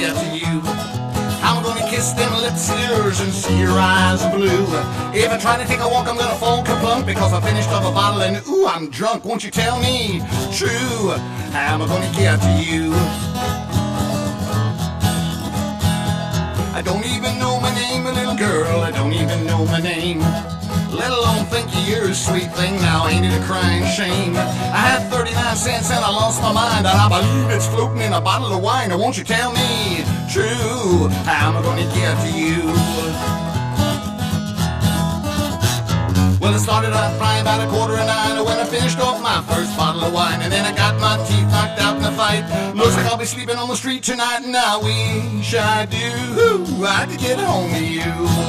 get to you. I'm gonna kiss them lips of yours and see your eyes are blue. If I try to take a walk, I'm gonna fall kaplunk because I finished up a bottle and ooh, I'm drunk. Won't you tell me true? How am I gonna get to you? I don't even know my name, a little girl, I don't even know my name. Let alone think you're a sweet thing, now ain't it a crying shame? I had 39 cents and I lost my mind, and I believe it's floating in a bottle of wine. Now won't you tell me true? How am I gonna get to you? Well, it started out flying about 8:45 when I finished off my first bottle of wine, and then I got my teeth knocked out in the fight. Looks like I'll be sleeping on the street tonight, and I wish I do. I could get home to you.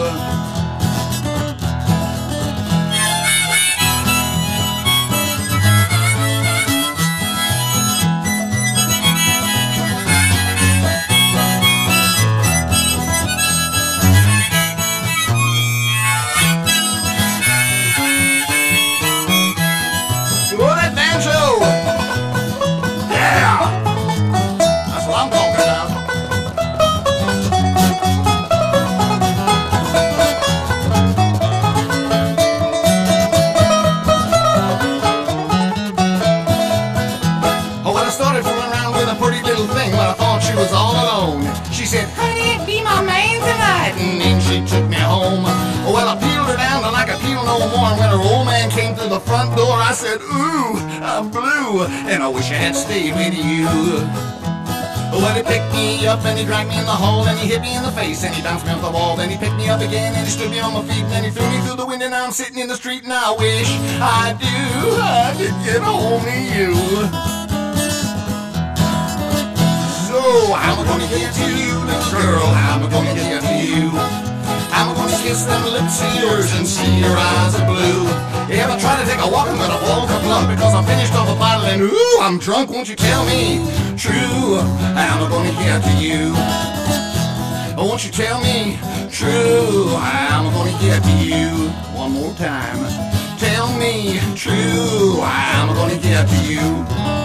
Was all alone. She said, honey, be my man tonight, and then she took me home. Well, I peeled her down like I peel no more, and when her old man came through the front door, I said, ooh, I'm blue, and I wish I had stayed with you. Well, he picked me up and he dragged me in the hall, and he hit me in the face and he bounced me off the wall. Then he picked me up again and he stood me on my feet, and then he threw me through the window. Now I'm sitting in the street, and I wish I could get home to you. How am I gonna get to you, little girl? How am I gonna get to you? How am I gonna kiss them lips of yours and see your eyes are blue? If I try to take a walk, I'm gonna fall kaplunk because I finished off a bottle and ooh, I'm drunk. Won't you tell me true? How am I gonna get to you? Won't you tell me true? How am I gonna get to you? One more time. Tell me true. How am I gonna get to you?